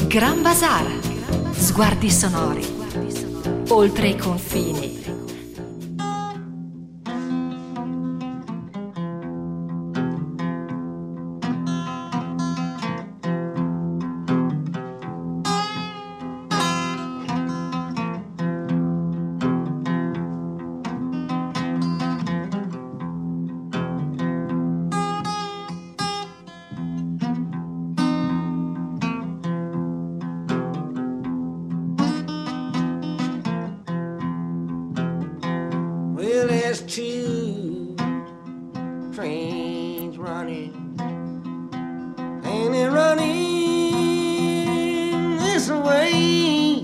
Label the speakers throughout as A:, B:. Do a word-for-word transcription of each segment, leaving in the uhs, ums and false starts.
A: Gran Bazar, sguardi sonori, oltre i confini.
B: Two trains running, and they're running this way.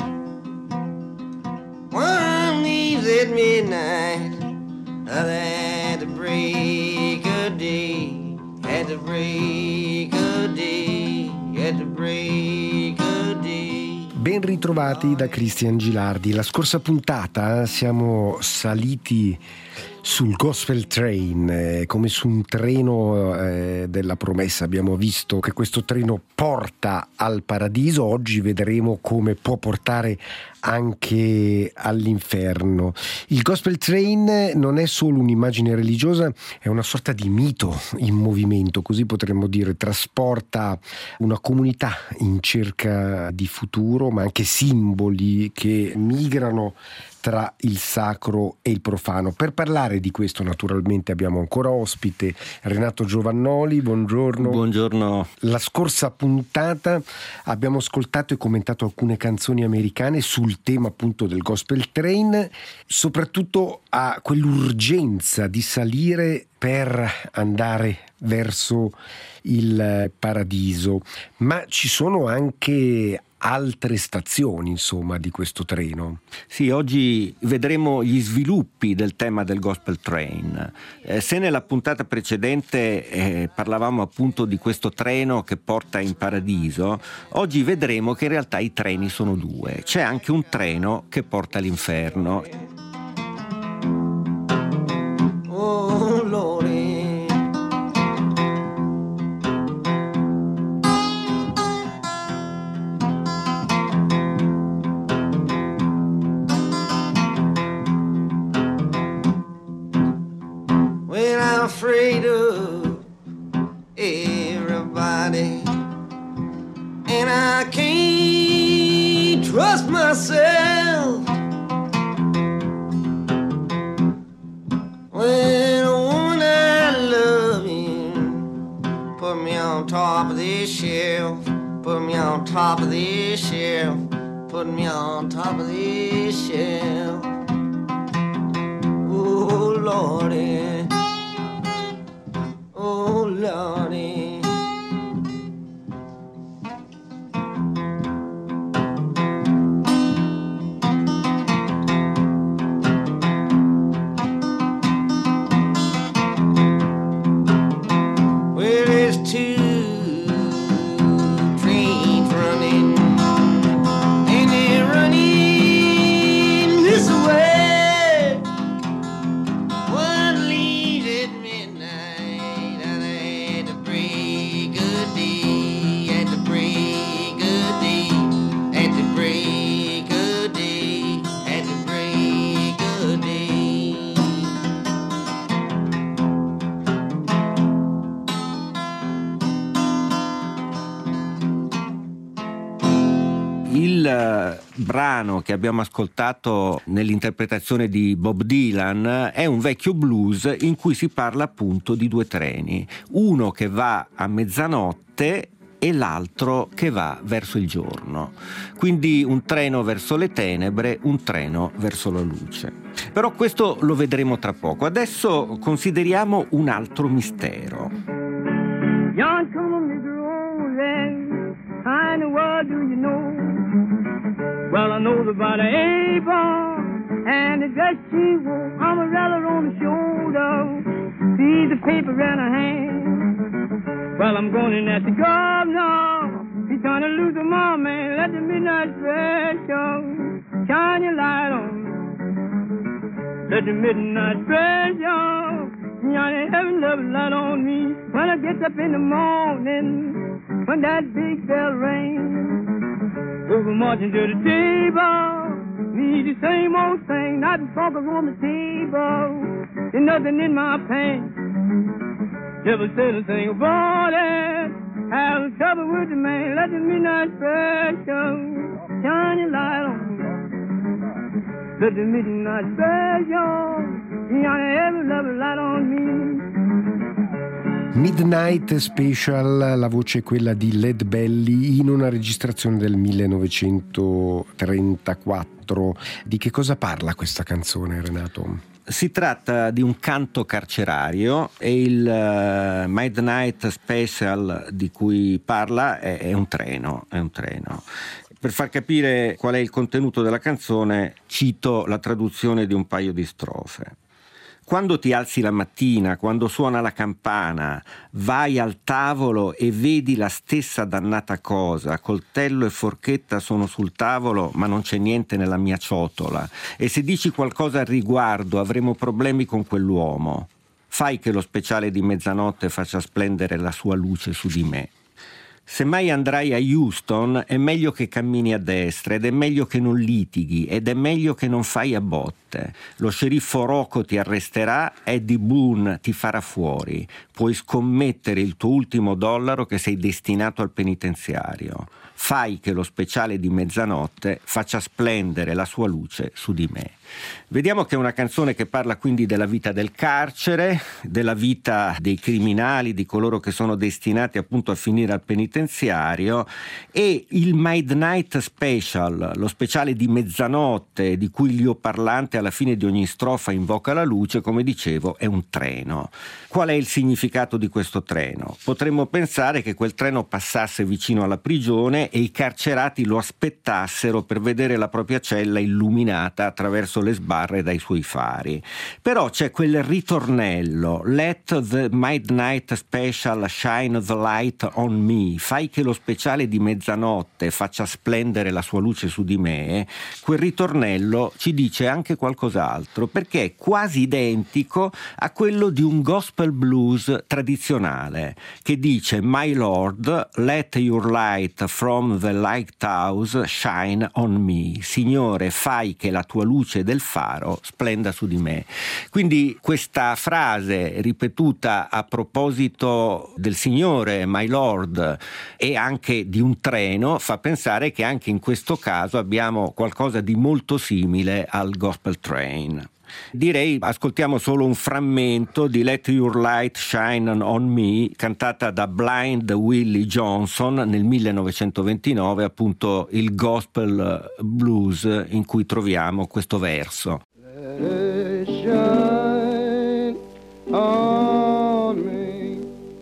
B: One leaves at midnight, other at the break of day, at the break of day, at the break of day.
C: Ben ritrovati da Cristian Gilardi. La scorsa puntata siamo saliti sul Gospel Train, eh, come su un treno eh, della promessa. Abbiamo visto che questo treno porta al paradiso. Oggi vedremo come può portare anche all'inferno. Il Gospel Train non è solo un'immagine religiosa, è una sorta di mito in movimento, così potremmo dire. Trasporta una comunità in cerca di futuro, ma anche simboli che migrano tra il sacro e il profano. Per parlare di questo naturalmente abbiamo ancora ospite Renato Giovannoli. Buongiorno.
D: Buongiorno.
C: La scorsa puntata abbiamo ascoltato e commentato alcune canzoni americane sul tema appunto del Gospel Train, soprattutto a quell'urgenza di salire per andare verso il paradiso, ma ci sono anche altre stazioni, insomma, di questo treno.
D: Sì, oggi vedremo gli sviluppi del tema del Gospel Train. Eh, se nella puntata precedente eh, parlavamo appunto di questo treno che porta in paradiso, oggi vedremo che in realtà i treni sono due. C'è anche un treno che porta all'inferno.
B: Oh Lord, afraid of everybody, and I can't trust myself when a woman I love you put me on top of this shelf, put me on top of this shelf, put me on top of this shelf. Oh Lordy, oh Lordy. Well, there's two trains running, and they're running this way. One leaves at midnight, at the break of day, at the break of day, at the break of day, at the break of day.
D: Il eh, brano che abbiamo ascoltato nell'interpretazione di Bob Dylan è un vecchio blues in cui si parla appunto di due treni, uno che va a mezzanotte e l'altro che va verso il giorno. Quindi un treno verso le tenebre, un treno verso la luce. Però questo lo vedremo tra poco. Adesso consideriamo un altro mistero.
E: Young come Negro, yeah, in the world do you know? Well, I know about an apron and the dress she wore, umbrella on the shoulder, see the paper in her hand. Well, I'm going in at the governor, he's trying to lose the mom, man, let the midnight special shine your light on. Let the midnight special shine heaven love light on me. When I get up in the morning, when that big bell rings, over marching to the table. Need the same old thing, not the focus on the table. There's nothing in my pants. Never said a thing about it. Have trouble with the man, let the midnight special shine your light on me. Let the midnight special shine every level light on me.
C: Midnight Special, la voce è quella di Lead Belly in una registrazione del millenovecentotrentaquattro. Di che cosa parla questa canzone, Renato?
D: Si tratta di un canto carcerario e il uh, Midnight Special di cui parla è, è un treno, è un treno. Per far capire qual è il contenuto della canzone, cito la traduzione di un paio di strofe. Quando ti alzi la mattina, quando suona la campana, vai al tavolo e vedi la stessa dannata cosa, coltello e forchetta sono sul tavolo ma non c'è niente nella mia ciotola, e se dici qualcosa al riguardo avremo problemi con quell'uomo. Fai che lo speciale di mezzanotte faccia splendere la sua luce su di me. Se mai andrai a Houston è meglio che cammini a destra ed è meglio che non litighi ed è meglio che non fai a botte. Lo sceriffo Rocco ti arresterà, Eddie Boone ti farà fuori. Puoi scommettere il tuo ultimo dollaro che sei destinato al penitenziario. Fai che lo speciale di mezzanotte faccia splendere la sua luce su di me. Vediamo che è una canzone che parla quindi della vita del carcere, della vita dei criminali, di coloro che sono destinati appunto a finire al penitenziario, e il Midnight Special, lo speciale di mezzanotte di cui l'ioparlante alla fine di ogni strofa invoca la luce, come dicevo, è un treno. Qual è il significato di questo treno? Potremmo pensare che quel treno passasse vicino alla prigione e i carcerati lo aspettassero per vedere la propria cella illuminata attraverso le sbarre dai suoi fari. Però c'è quel ritornello, let the midnight special shine the light on me, fai che lo speciale di mezzanotte faccia splendere la sua luce su di me. Quel ritornello ci dice anche qualcos'altro, perché è quasi identico a quello di un gospel blues tradizionale che dice my lord, let your light from the lighthouse shine on me, Signore fai che la tua luce del faro splenda su di me. Quindi questa frase ripetuta a proposito del Signore, my lord, e anche di un treno fa pensare che anche in questo caso abbiamo qualcosa di molto simile al gospel train. Direi ascoltiamo solo un frammento di Let Your Light Shine on Me, cantata da Blind Willie Johnson nel millenovecentoventinove, appunto il gospel blues in cui troviamo questo verso.
E: Let it shine on me,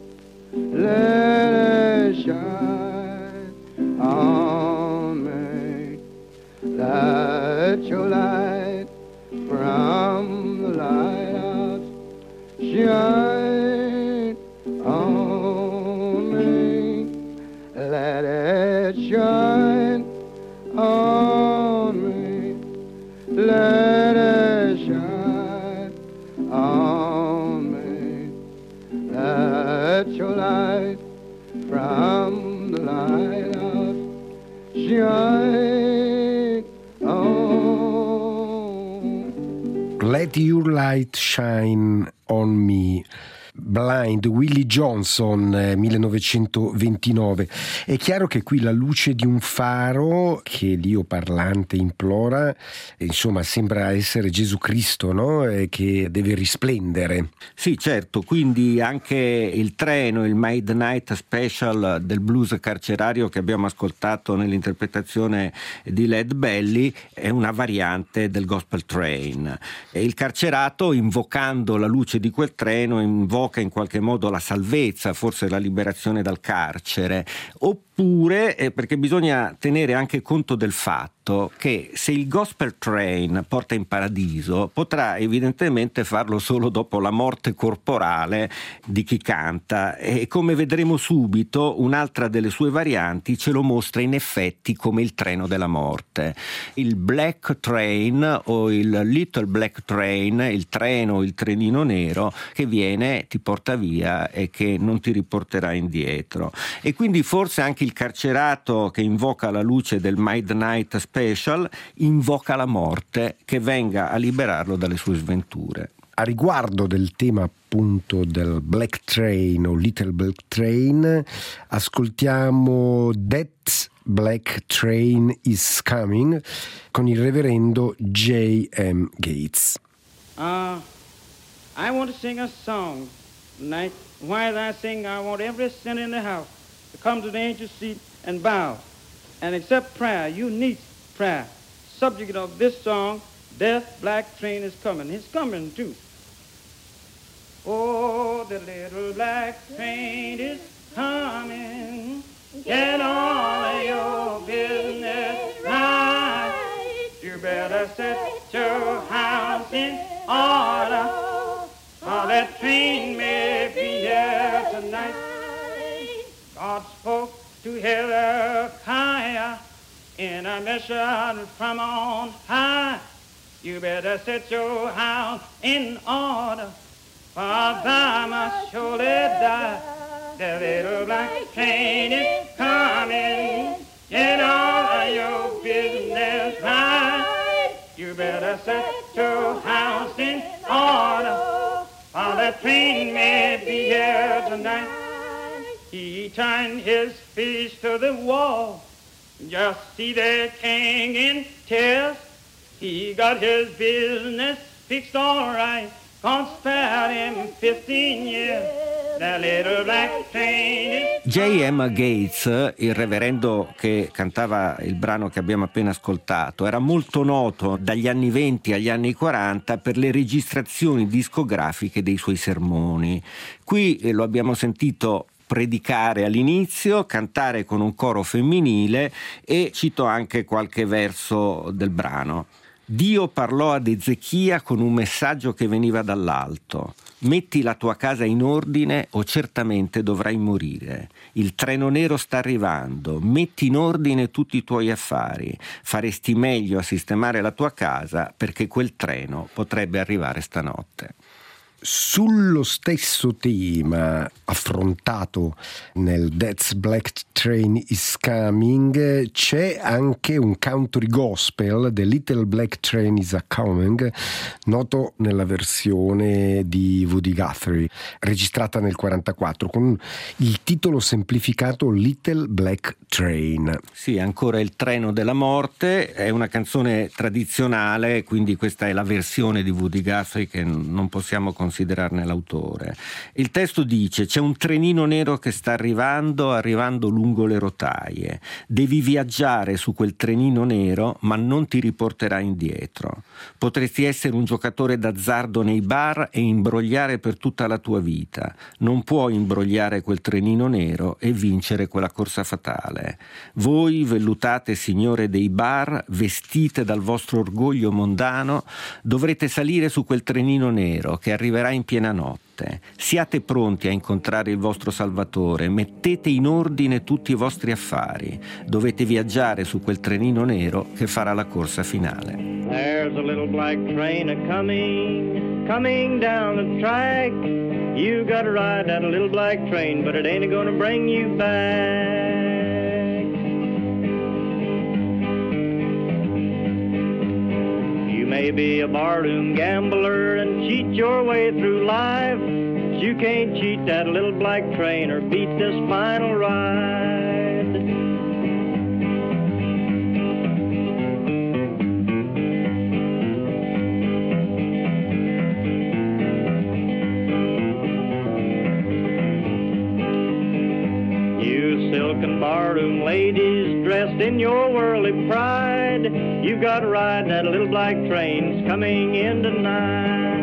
E: let it shine on me, let your light from the lighthouse shine on me, let it shine on me, let it shine on me, let your light from the lighthouse shine on.
C: Let Your Light Shine on Me. Blind Willie Johnson, eh, millenovecentoventinove. È chiaro che qui la luce di un faro che l'io parlante implora, insomma, sembra essere Gesù Cristo, no? E che deve risplendere.
D: Sì, certo, quindi anche il treno, il Midnight Special del blues carcerario che abbiamo ascoltato nell'interpretazione di Lead Belly è una variante del gospel train. E il carcerato, invocando la luce di quel treno, invoca in qualche modo la salvezza, forse la liberazione dal carcere, oppure eh, perché bisogna tenere anche conto del fatto che se il gospel train porta in paradiso potrà evidentemente farlo solo dopo la morte corporale di chi canta, e come vedremo subito un'altra delle sue varianti ce lo mostra in effetti come il treno della morte. Il black train o il little black train, il treno, il trenino nero che viene, ti porta via e che non ti riporterà indietro. E quindi forse anche anche il carcerato che invoca la luce del Midnight Special invoca la morte che venga a liberarlo dalle sue sventure.
C: A riguardo del tema appunto del Black Train o Little Black Train, ascoltiamo That Black Train is Coming con il reverendo J M Gates.
E: Uh, I want to sing a song tonight. While I sing, I want every sinner in the house to come to the angel's seat and bow and accept prayer. You need prayer. Subject of this song, Death Black Train is coming. It's coming too. Oh, the little black train is coming. Get all of your business right. You better set your house in order, or that train may be here tonight. God spoke to Hezekiah in a mission from on high. You better set your house in order, for thou must surely die. The little black train is coming. Get all of your business right. You better set your house in order, for the train may be here tonight. He turned his face to the wall, just see the king in tears. He got his business fixed all right, gone spared him fifteen years. The little black train is
D: J M Gates, il reverendo che cantava il brano che abbiamo appena ascoltato, era molto noto dagli anni venti agli anni quaranta per le registrazioni discografiche dei suoi sermoni. Qui eh, lo abbiamo sentito predicare all'inizio, cantare con un coro femminile e cito anche qualche verso del brano. Dio parlò ad Ezechia con un messaggio che veniva dall'alto. Metti la tua casa in ordine o certamente dovrai morire. Il treno nero sta arrivando. Metti in ordine tutti i tuoi affari. Faresti meglio a sistemare la tua casa perché quel treno potrebbe arrivare stanotte.
C: Sullo stesso tema affrontato nel That's Black Train is Coming c'è anche un country gospel, The Little Black Train is a Coming, noto nella versione di Woody Guthrie, registrata nel quarantaquattro con il titolo semplificato Little Black Train.
D: Sì, ancora il treno della morte, è una canzone tradizionale, quindi questa è la versione di Woody Guthrie che non possiamo considerare considerarne l'autore. Il testo dice: c'è un trenino nero che sta arrivando, arrivando lungo le rotaie. Devi viaggiare su quel trenino nero, ma non ti riporterà indietro. Potresti essere un giocatore d'azzardo nei bar e imbrogliare per tutta la tua vita. Non puoi imbrogliare quel trenino nero e vincere quella corsa fatale. Voi, vellutate signore dei bar, vestite dal vostro orgoglio mondano, dovrete salire su quel trenino nero che arriverà in piena notte. Siate pronti a incontrare il vostro Salvatore, mettete in ordine tutti i vostri affari. Dovete viaggiare su quel trenino nero che farà la corsa finale.
E: There's a little black train a coming, coming down the track. You gotta ride that little black train, but it ain't gonna bring you back. You may be a barroom gambler and cheat your way through life, but you can't cheat that little black train or beat this final ride. You silken barroom ladies dressed in your worldly pride, you gotta ride that little black train's coming in tonight.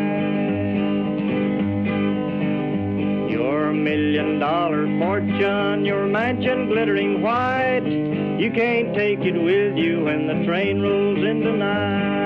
E: Your million dollar fortune, your mansion glittering white, you can't take it with you when the train rolls in tonight.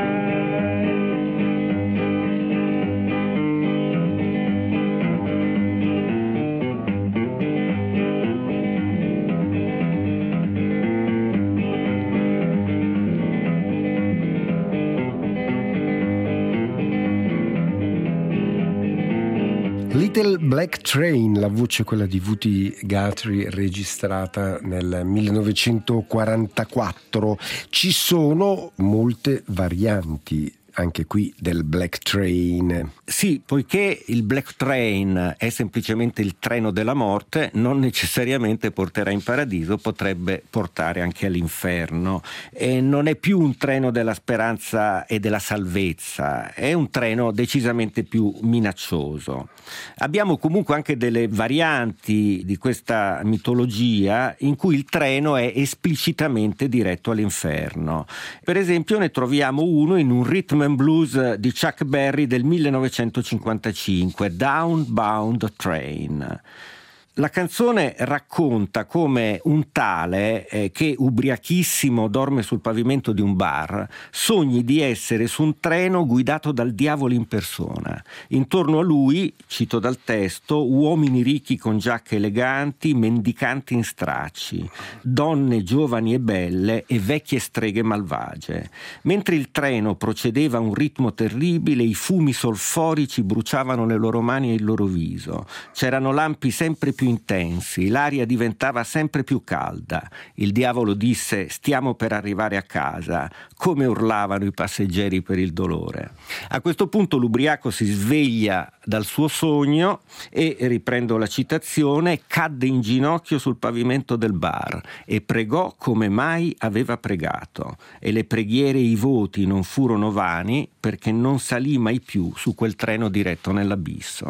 C: Little Black Train, la voce quella di V T Guthrie, registrata nel millenovecentoquarantaquattro. Ci sono molte varianti anche qui del Black Train.
D: Sì, poiché il Black Train è semplicemente il treno della morte, non necessariamente porterà in paradiso, potrebbe portare anche all'inferno. E non è più un treno della speranza e della salvezza, è un treno decisamente più minaccioso. Abbiamo comunque anche delle varianti di questa mitologia in cui il treno è esplicitamente diretto all'inferno. Per esempio ne troviamo uno in un rhythm and blues di Chuck Berry del millenovecentocinquantacinque, Downbound Train. La canzone racconta come un tale eh, che ubriachissimo dorme sul pavimento di un bar sogni di essere su un treno guidato dal diavolo in persona. Intorno a lui, cito dal testo, uomini ricchi con giacche eleganti, mendicanti in stracci, donne giovani e belle e vecchie streghe malvagie. Mentre il treno procedeva a un ritmo terribile, i fumi solforici bruciavano le loro mani e il loro viso. C'erano lampi sempre più intensi, l'aria diventava sempre più calda. Il diavolo disse: stiamo per arrivare a casa. Come urlavano i passeggeri per il dolore. A questo punto l'ubriaco si sveglia dal suo sogno e, riprendo la citazione, cadde in ginocchio sul pavimento del bar e pregò come mai aveva pregato. E le preghiere e i voti non furono vani, perché non salì mai più su quel treno diretto nell'abisso.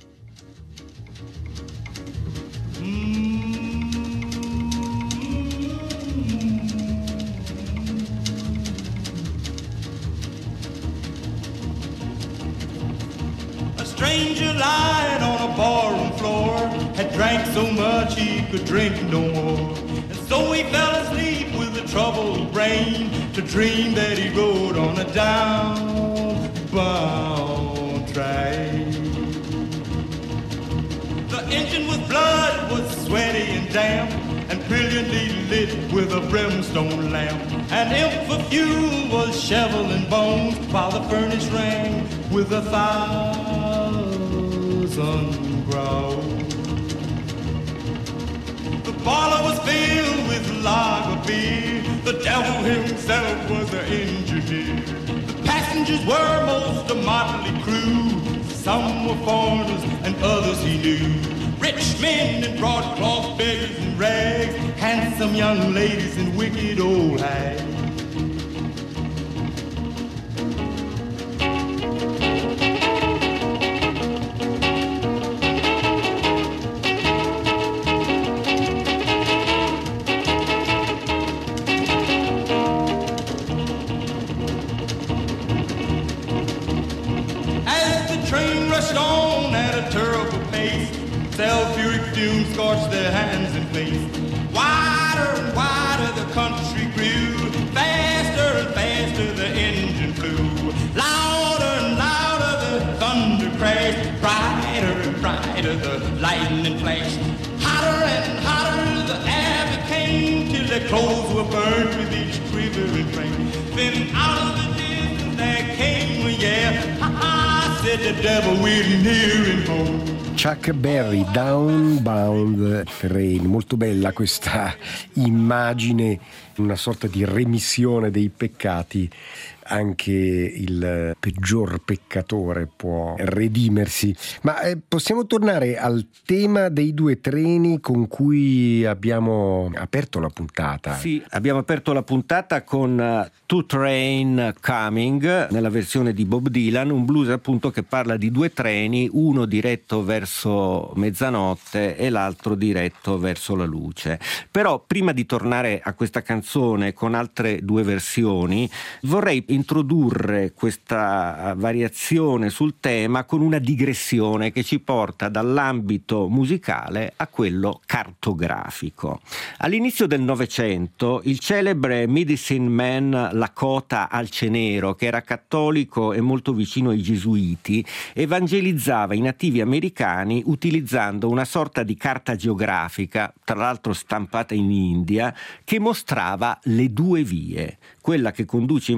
F: A stranger lying on a barroom floor had drank so much he could drink no more. And so he fell asleep with a troubled brain to dream that he rode on a downbound train. The engine with blood was sweaty and damp and brilliantly lit with a brimstone lamp. An imp for fuel was shoveling bones while the furnace rang with a thousand growls. The parlor was filled with lager beer. The devil himself was the engineer. The passengers were most a motley crew. Some were foreigners and others he knew. Rich men in broadcloth, beggars in rags, handsome young ladies and wicked old hags. Sulfuric fumes scorched their hands and face. Wider and wider the country grew. Faster and faster the engine flew. Louder and louder the thunder crashed. Brighter and brighter the lightning flashed. Hotter and hotter the air became, till their clothes were burned with each quivering flame. Then out of the distance there came a yell. Ha-ha, said the devil, we didn't hear him home.
C: Chuck Berry, Downbound Train, molto bella questa immagine, una sorta di remissione dei peccati. Anche il peggior peccatore può redimersi. Ma eh, possiamo tornare al tema dei due treni con cui abbiamo aperto la puntata.
D: Sì, abbiamo aperto la puntata con uh, Two Train Coming, nella versione di Bob Dylan, un blues appunto che parla di due treni, uno diretto verso mezzanotte e l'altro diretto verso la luce. Però prima di tornare a questa canzone con altre due versioni, vorrei introdurre questa variazione sul tema con una digressione che ci porta dall'ambito musicale a quello cartografico. All'inizio del Novecento il celebre Medicine Man Lakota Alcenero, che era cattolico e molto vicino ai gesuiti, evangelizzava i nativi americani utilizzando una sorta di carta geografica, tra l'altro stampata in India, che mostrava le due vie, quella che conduce in paradiso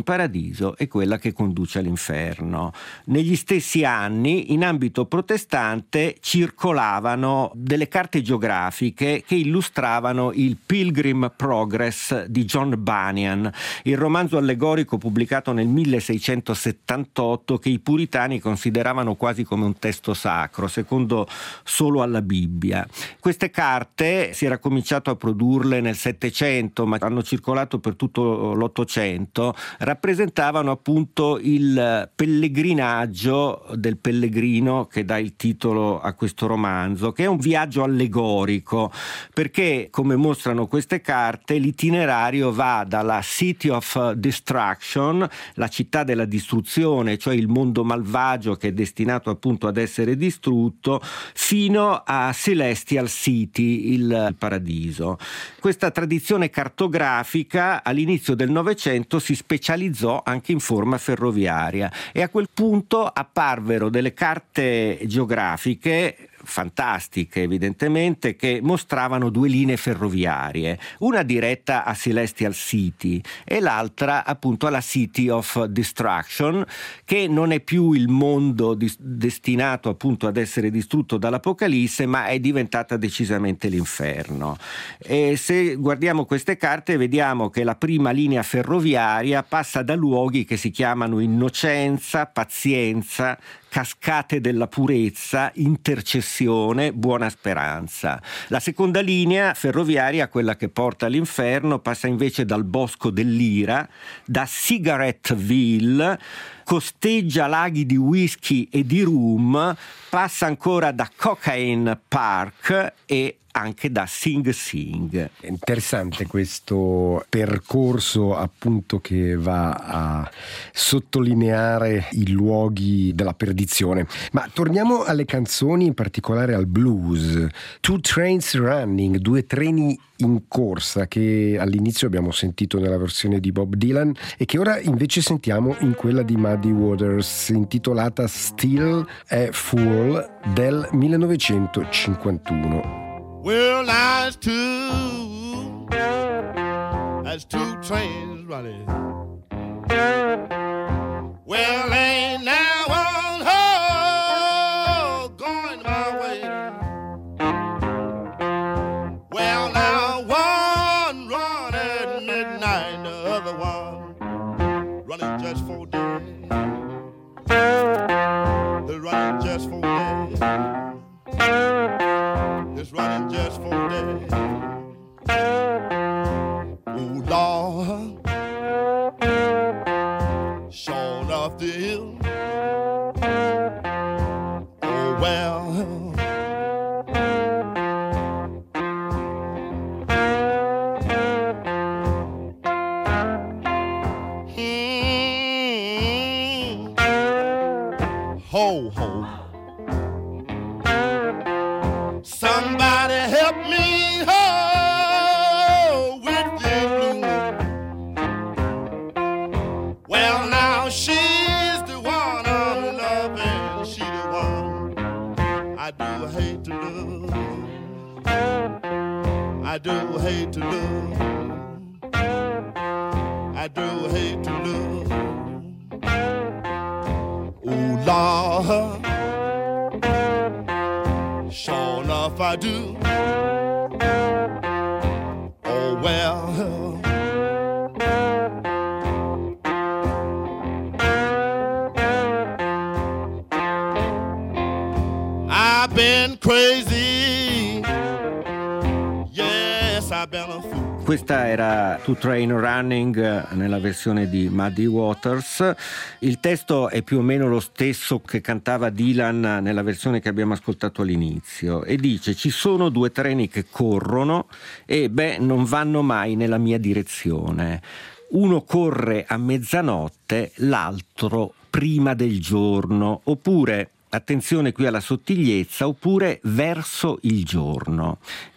D: paradiso e quella che conduce all'inferno. Negli stessi anni, in ambito protestante, circolavano delle carte geografiche che illustravano il Pilgrim Progress di John Bunyan, il romanzo allegorico pubblicato nel milleseicentosettantotto che i puritani consideravano quasi come un testo sacro, secondo solo alla Bibbia. Queste carte si era cominciato a produrle nel Settecento, ma hanno circolato per tutto l'Ottocento, rappresentavano appunto il pellegrinaggio del pellegrino che dà il titolo a questo romanzo, che è un viaggio allegorico, perché, come mostrano queste carte, l'itinerario va dalla City of Destruction, la città della distruzione, cioè il mondo malvagio che è destinato appunto ad essere distrutto, fino a Celestial City, il paradiso. Questa tradizione cartografica all'inizio del Novecento si specializzò anche in forma ferroviaria e a quel punto apparvero delle carte geografiche fantastiche, evidentemente, che mostravano due linee ferroviarie, una diretta a Celestial City e l'altra appunto alla City of Destruction, che non è più il mondo di- destinato appunto ad essere distrutto dall'Apocalisse, ma è diventata decisamente l'inferno. E se guardiamo queste carte vediamo che la prima linea ferroviaria passa da luoghi che si chiamano innocenza, pazienza, cascate della purezza, intercessione, buona speranza. La seconda linea ferroviaria, quella che porta all'inferno, passa invece dal bosco dell'ira, da Cigaretteville, costeggia laghi di whisky e di rum, passa ancora da Cocaine Park e anche da Sing Sing.
C: È interessante questo percorso appunto che va a sottolineare i luoghi della perdizione. Ma torniamo alle canzoni, in particolare al blues. Two Trains Running, due treni in corsa, che all'inizio abbiamo sentito nella versione di Bob Dylan e che ora invece sentiamo in quella di Muddy Waters, intitolata Still a Fool, del millenovecentocinquantuno.
B: Well, that's two, that's two trains running. Well, ain't now one ho going my way. Well, now one run at midnight, the other one running just for day. They're running just for day. It's running just for day. Oh Lord, sure enough the hill. Oh well, hmm. Ho ho. Somebody help me, oh, with the blues. Well, now she's the one I'm loving. She the one I do hate to love. I do hate to love. I do hate to love. Oh, Lord, sure enough I do. Oh well, I've been crazy. Yes, I've been a fool.
D: Questa era Two Train Running nella versione di Muddy Waters. Il testo è più o meno lo stesso che cantava Dylan nella versione che abbiamo ascoltato all'inizio e dice: ci sono due treni che corrono e beh non vanno mai nella mia direzione. Uno corre a mezzanotte, l'altro prima del giorno, oppure attenzione qui alla sottigliezza, oppure verso il giorno.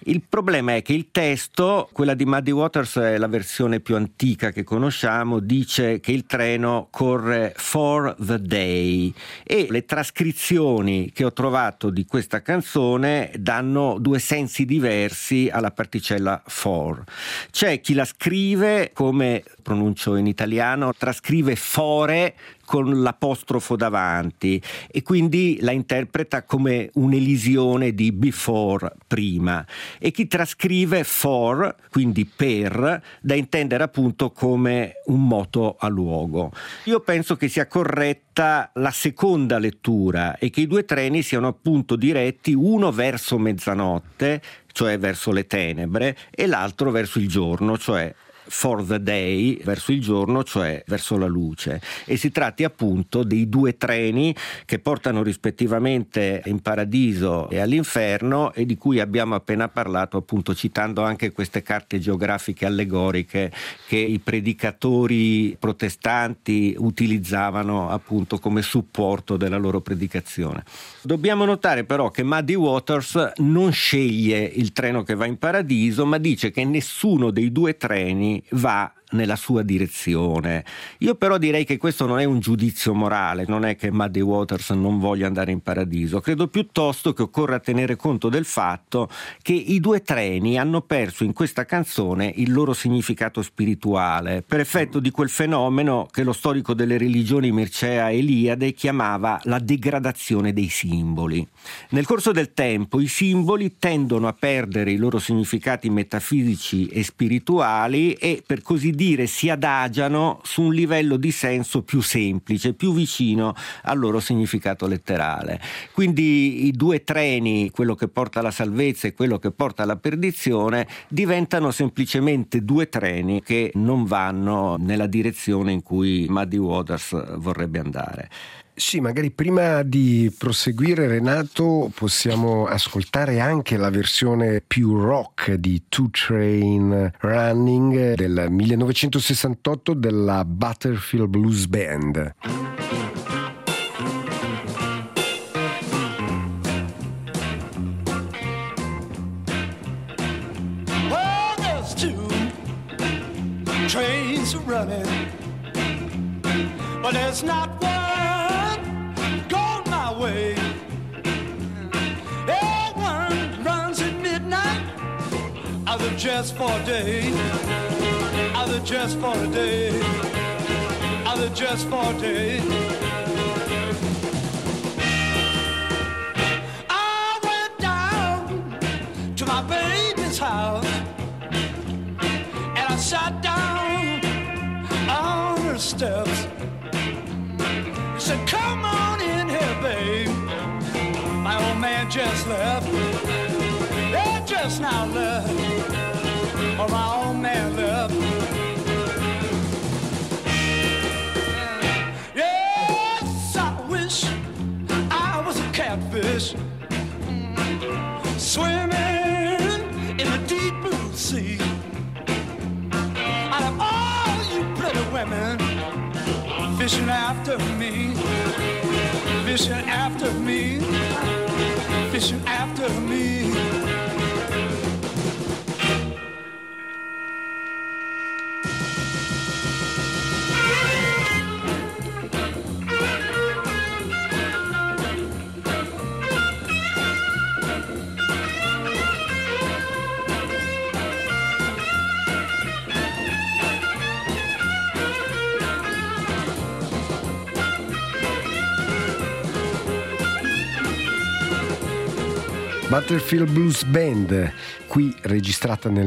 D: Il problema è che il testo, quella di Muddy Waters è la versione più antica che conosciamo, dice che il treno corre for the day, e le trascrizioni che ho trovato di questa canzone danno due sensi diversi alla particella for. C'è chi la scrive come, pronuncio in italiano, trascrive fore con l'apostrofo davanti e quindi la interpreta come un'elisione di before, prima, e chi trascrive for, quindi per, da intendere appunto come un moto a luogo. Io penso che sia corretta la seconda lettura e che i due treni siano appunto diretti, uno verso mezzanotte, cioè verso le tenebre, e l'altro verso il giorno, cioè for the day, verso il giorno, cioè verso la luce, e si tratti appunto dei due treni che portano rispettivamente in paradiso e all'inferno, e di cui abbiamo appena parlato, appunto citando anche queste carte geografiche allegoriche che i predicatori protestanti utilizzavano appunto come supporto della loro predicazione. Dobbiamo notare però che Muddy Waters non sceglie il treno che va in paradiso, ma dice che nessuno dei due treni va nella sua direzione. Io però direi che questo non è un giudizio morale, non è che Muddy Waters non voglia andare in paradiso. Credo piuttosto che occorra tenere conto del fatto che i due treni hanno perso in questa canzone il loro significato spirituale, per effetto di quel fenomeno che lo storico delle religioni Mircea Eliade chiamava la degradazione dei simboli. Nel corso del tempo i simboli tendono a perdere i loro significati metafisici e spirituali e, per così dire, si adagiano su un livello di senso più semplice, più vicino al loro significato letterale. Quindi i due treni, quello che porta alla salvezza e quello che porta alla perdizione, diventano semplicemente due treni che non vanno nella direzione in cui Muddy Waters vorrebbe andare.
C: Sì, magari prima di proseguire, Renato, possiamo ascoltare anche la versione più rock di Two Train Running del millenovecentosessantotto della Butterfield Blues Band.
G: Well, there's two trains running, but there's not one going my way. Yeah, one runs at midnight, other just for a day, other just for a day, other just for a day. I went down to my baby's house and I sat down on her steps. Said, come on in here, babe. My old man just left. Yeah, just now left. Oh, my old man left. Yes, I wish I was a catfish swimming in the deep blue sea. Out of all you pretty women fishing after me, fishing after me, fishing after me.
C: Butterfield Blues Band, qui registrata nel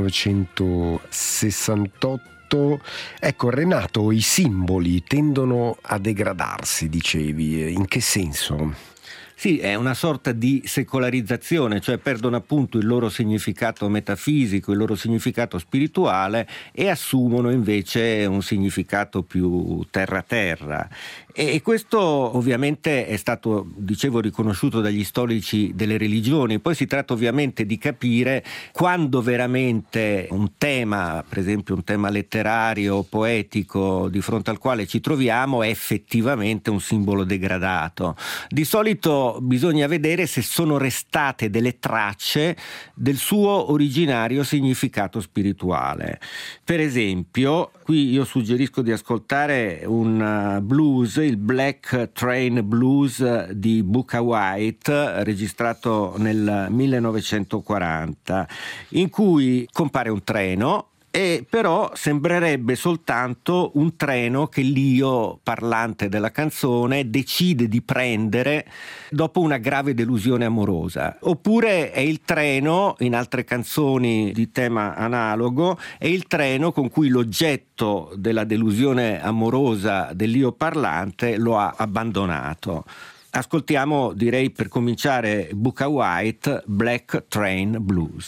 C: millenovecentosessantotto. Ecco, Renato, i simboli tendono a degradarsi, dicevi. In che senso?
D: Sì, è una sorta di secolarizzazione, cioè perdono appunto il loro significato metafisico, il loro significato spirituale e assumono invece un significato più terra-terra. E questo ovviamente è stato, dicevo, riconosciuto dagli storici delle religioni. Poi si tratta ovviamente di capire quando veramente un tema, per esempio un tema letterario, poetico, di fronte al quale ci troviamo, è effettivamente un simbolo degradato. Di solito però bisogna vedere se sono restate delle tracce del suo originario significato spirituale. Per esempio, qui io suggerisco di ascoltare un blues, il Black Train Blues di Bukka White, registrato nel millenovecentoquaranta, in cui compare un treno, e però sembrerebbe soltanto un treno che l'io parlante della canzone decide di prendere dopo una grave delusione amorosa. Oppure è il treno, in altre canzoni di tema analogo, è il treno con cui l'oggetto della delusione amorosa dell'io parlante lo ha abbandonato. Ascoltiamo, direi per cominciare, Bukka White, Black Train Blues.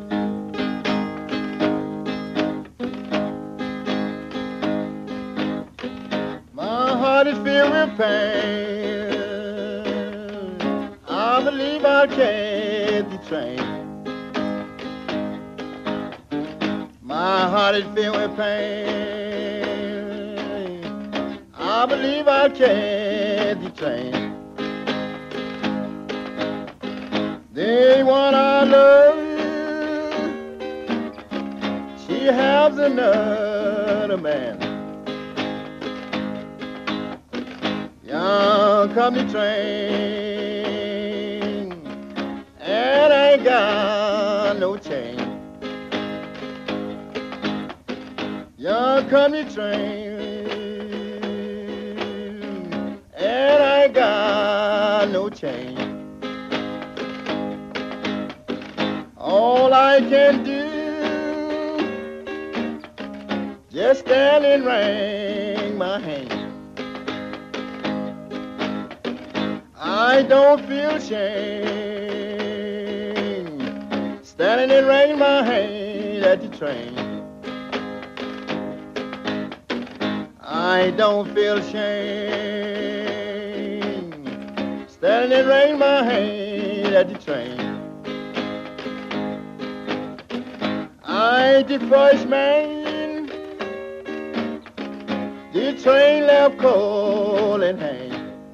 H: Is filled with pain. I believe I'll catch the train. My heart is filled with pain. I believe I'll catch the train. The one I love, she has another man. Young come the train, and I ain't got no chain. Young come the train, and I ain't got no chain. All I can do, just stand and wring my hand. I don't feel shame, standing and wringing my hand at the train. I don't feel shame, standing and wringing my hand at the train. I the first man, the train left cold and hang.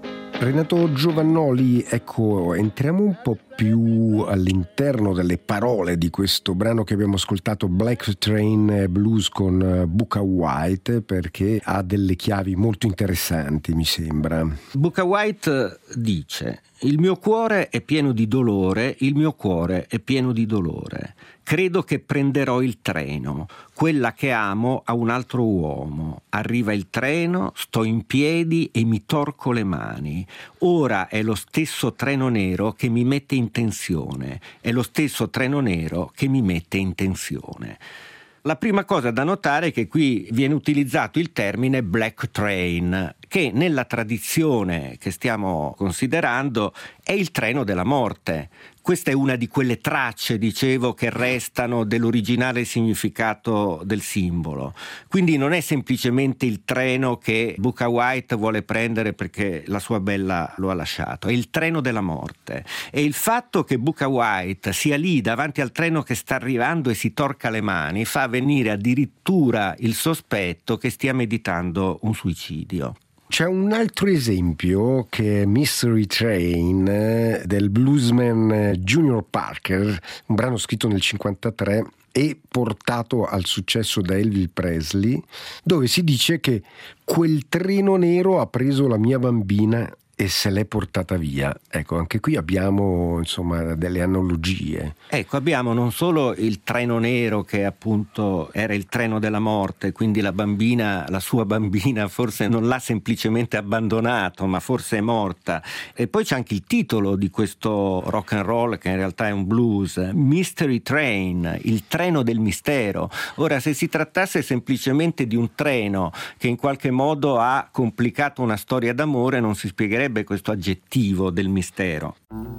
C: Renato Giovannoli, ecco, entriamo un po' più all'interno delle parole di questo brano che abbiamo ascoltato, Black Train Blues con Bukka White, perché ha delle chiavi molto interessanti, mi sembra.
D: Bukka White dice: il mio cuore è pieno di dolore, il mio cuore è pieno di dolore. Credo che prenderò il treno. Quella che amo ha un altro uomo. Arriva il treno, sto in piedi e mi torco le mani. Ora è lo stesso treno nero che mi mette in tensione. È lo stesso treno nero che mi mette in tensione. La prima cosa da notare è che qui viene utilizzato il termine Black Train, che nella tradizione che stiamo considerando è il treno della morte. Questa è una di quelle tracce, dicevo, che restano dell'originale significato del simbolo. Quindi non è semplicemente il treno che Bukka White vuole prendere perché la sua bella lo ha lasciato, è il treno della morte. E il fatto che Bukka White sia lì davanti al treno che sta arrivando e si torca le mani fa venire addirittura il sospetto che stia meditando un suicidio.
C: C'è un altro esempio che è Mystery Train del bluesman Junior Parker, un brano scritto nel cinquantatré e portato al successo da Elvis Presley, dove si dice che quel treno nero ha preso la mia bambina e se l'è portata via. Ecco, anche qui abbiamo insomma delle analogie.
D: Ecco, abbiamo non solo il treno nero che appunto era il treno della morte, quindi la bambina, la sua bambina forse non l'ha semplicemente abbandonato, ma forse è morta. E poi c'è anche il titolo di questo rock and roll che in realtà è un blues, Mystery Train, il treno del mistero. Ora, se si trattasse semplicemente di un treno che in qualche modo ha complicato una storia d'amore, non si spiegherebbe questo aggettivo del mistero.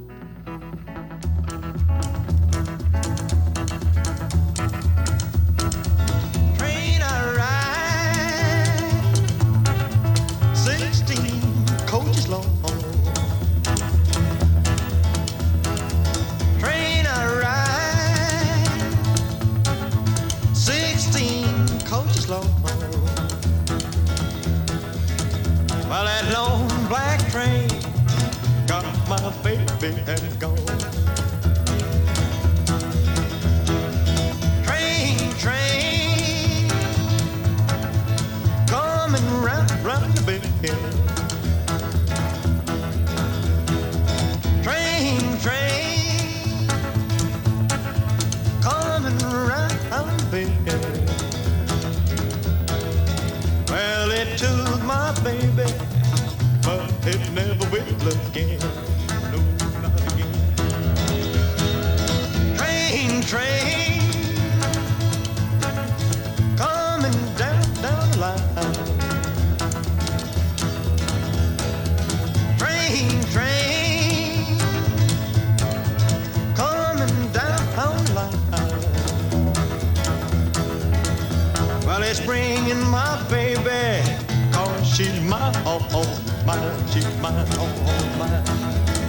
G: Train I ride, sixteen coaches long. Train I ride, sixteen coaches long. Well, that long black train got my
F: my baby has gone. Train, train, coming round, round the bend. Train, train, coming round the bend. Well, it took my baby, but it never will again. No, not again. Train, train, coming down, down the line. Train, train, coming down the line. Well, it's bringing my baby, cause she's my oh, oh, mine, she's mine, oh, oh, mine.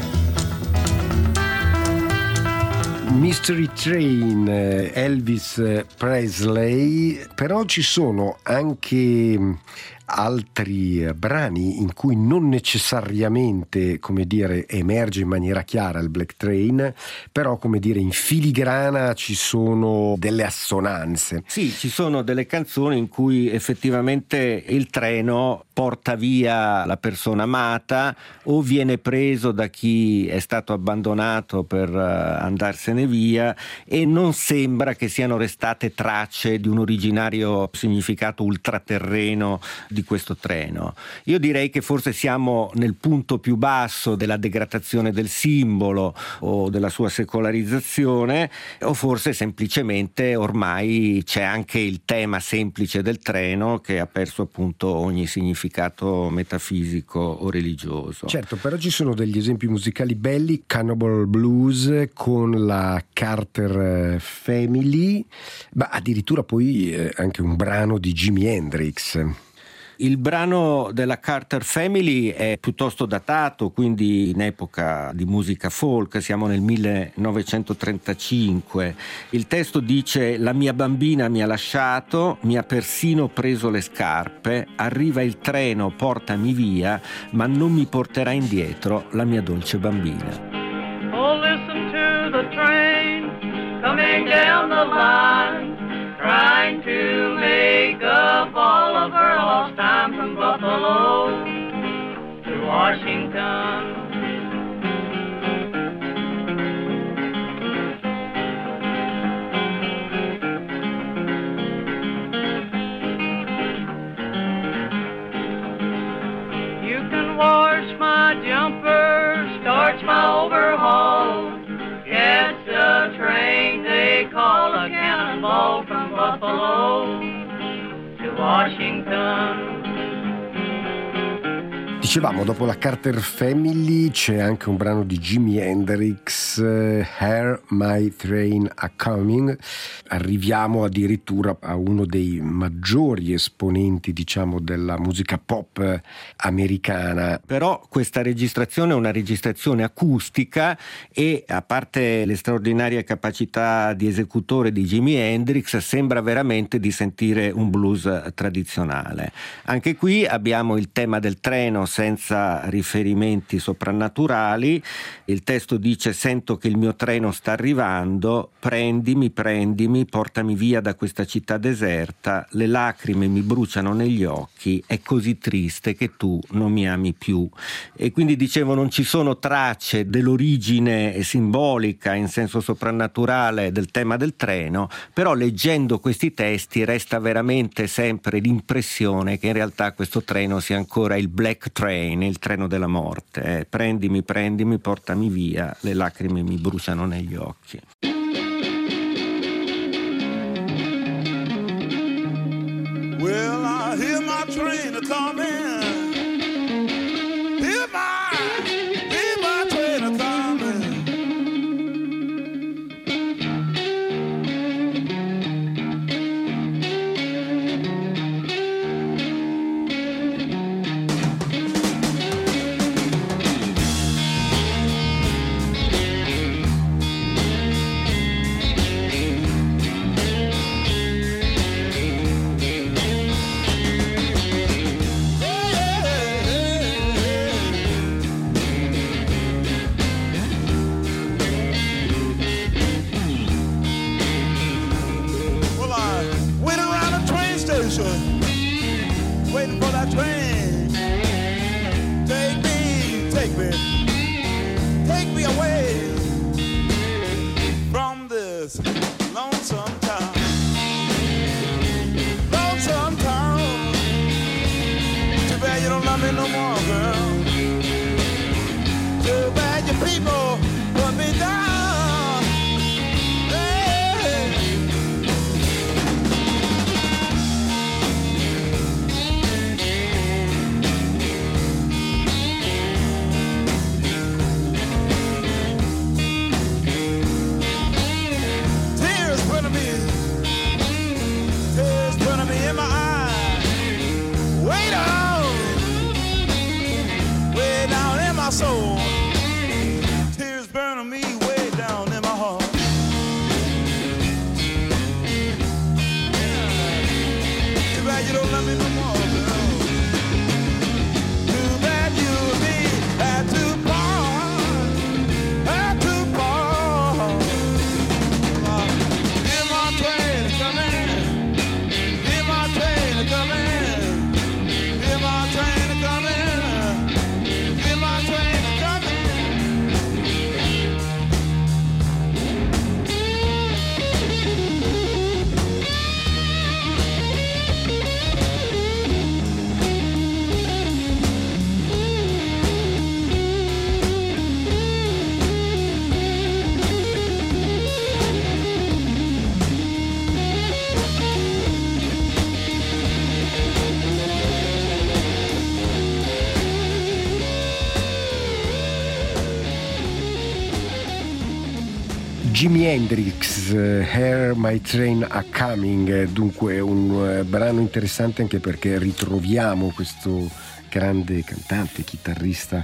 C: Mystery Train, Elvis Presley, però ci sono anche altri brani in cui non necessariamente, come dire, emerge in maniera chiara il Black Train, però, come dire, in filigrana ci sono delle assonanze.
D: Sì, ci sono delle canzoni in cui effettivamente il treno porta via la persona amata o viene preso da chi è stato abbandonato per andarsene via, e non sembra che siano restate tracce di un originario significato ultraterreno di questo treno. Io direi che forse siamo nel punto più basso della degradazione del simbolo o della sua secolarizzazione, o forse semplicemente ormai c'è anche il tema semplice del treno che ha perso appunto ogni significato metafisico o religioso.
C: Certo, però ci sono degli esempi musicali belli. Cannibal Blues con la Carter Family, ma addirittura poi eh, anche un brano di Jimi Hendrix.
D: Il brano della Carter Family è piuttosto datato, quindi in epoca di musica folk, siamo nel millenovecentotrentacinque. Il testo dice: la mia bambina mi ha lasciato, mi ha persino preso le scarpe, arriva il treno, portami via, ma non mi porterà indietro la mia dolce bambina.
E: Oh, listen to the train coming down the line, trying to make up all of her lost time from Buffalo to Washington. You can wash my jumper, starch my overalls. Yes, a train they call a cannonball from Buffalo to Washington.
C: Dicevamo, dopo la Carter Family c'è anche un brano di Jimi Hendrix, uh, Hear My Train A Coming. Arriviamo addirittura a uno dei maggiori esponenti, diciamo, della musica pop americana.
D: Però questa registrazione è una registrazione acustica e, a parte le straordinarie capacità di esecutore di Jimi Hendrix, sembra veramente di sentire un blues tradizionale. Anche qui abbiamo il tema del treno senza riferimenti soprannaturali. Il testo dice: sento che il mio treno sta arrivando, prendimi, prendimi, portami via da questa città deserta, le lacrime mi bruciano negli occhi, è così triste che tu non mi ami più. E quindi dicevo, non ci sono tracce dell'origine simbolica in senso soprannaturale del tema del treno, però leggendo questi testi resta veramente sempre l'impressione che in realtà questo treno sia ancora il Black Train, il treno della morte. Eh, prendimi, prendimi, portami via, le lacrime mi bruciano negli occhi.
G: Well, I hear my train a coming. Hear my, hear my train a coming. Yeah. station, waiting for that train. Take me, take me, take me away from this lonesome town. Lonesome town. Too bad you don't love me no more, girl. Too bad your people put me down. Soul, tears burning me way down in my heart. Too bad you don't love me no more, girl. Too bad you and me had to part, had to part. Hear my train coming, hear my train coming, hear my train coming.
C: Jimi Hendrix, Hear My Train A Coming, dunque un brano interessante anche perché ritroviamo questo grande cantante, chitarrista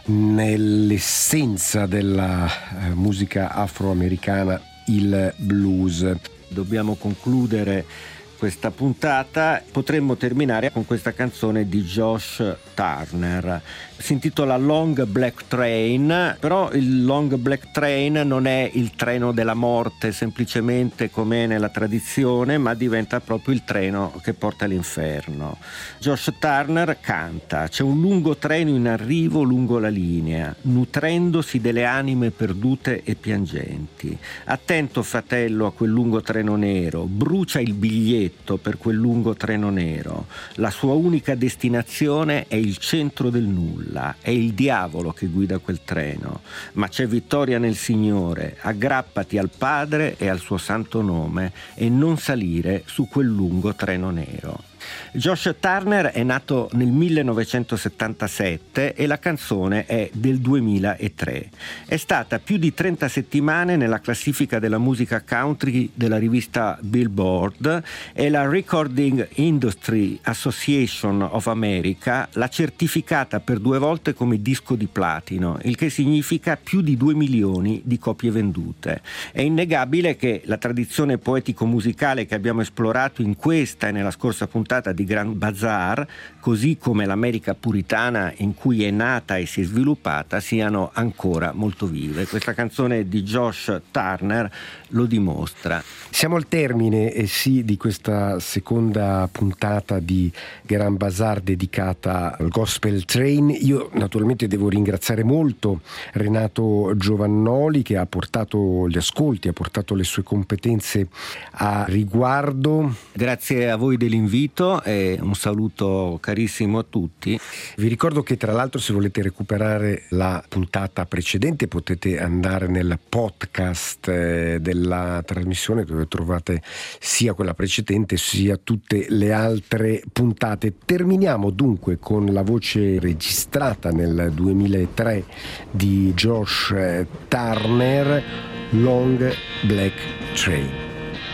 C: nell'essenza della musica afroamericana, il blues.
D: Dobbiamo concludere questa puntata, potremmo terminare con questa canzone di Josh Turner. Si intitola Long Black Train, però il Long Black Train non è il treno della morte semplicemente come nella tradizione, ma diventa proprio il treno che porta all'inferno. Josh Turner canta: c'è un lungo treno in arrivo lungo la linea, nutrendosi delle anime perdute e piangenti. Attento fratello a quel lungo treno nero, brucia il biglietto per quel lungo treno nero. La sua unica destinazione è il centro del nulla. È il diavolo che guida quel treno, ma c'è vittoria nel Signore. Aggrappati al Padre e al suo santo nome e non salire su quel lungo treno nero. Josh Turner è nato nel millenovecentosettantasette e la canzone è del duemilatré. È stata più di trenta settimane nella classifica della musica country della rivista Billboard e la Recording Industry Association of America l'ha certificata per due volte come disco di platino, il che significa più di due milioni di copie vendute. È innegabile che la tradizione poetico-musicale che abbiamo esplorato in questa e nella scorsa puntata di Grand Bazaar, così come l'America puritana in cui è nata e si è sviluppata, siano ancora molto vive. Questa canzone di Josh Turner lo dimostra.
C: Siamo al termine, eh sì, di questa seconda puntata di Grand Bazaar dedicata al Gospel Train. Io naturalmente devo ringraziare molto Renato Giovannoli che ha portato gli ascolti, ha portato le sue competenze a riguardo.
D: Grazie a voi dell'invito e un saluto carissimo a tutti.
C: Vi ricordo che tra l'altro se volete recuperare la puntata precedente potete andare nel podcast eh, della trasmissione dove trovate sia quella precedente sia tutte le altre puntate. Terminiamo dunque con la voce registrata nel duemilatré di Josh Turner, Long Black Train.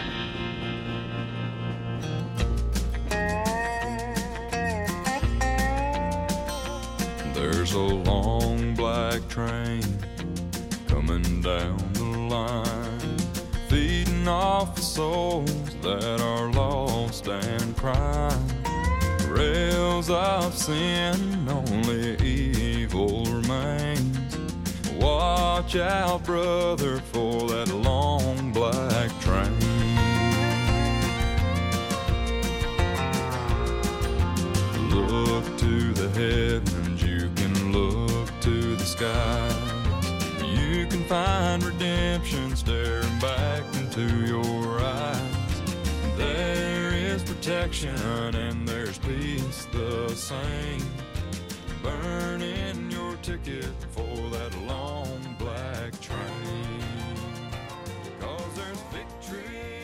I: There's a long black train coming down the line, feeding off the souls that are lost and crying. Rails of sin, only evil remains. Watch out, brother, for that long black train. destruction staring back into your eyes. There is protection and there's peace the same. Burn in your ticket for that long black train. 'Cause there's victory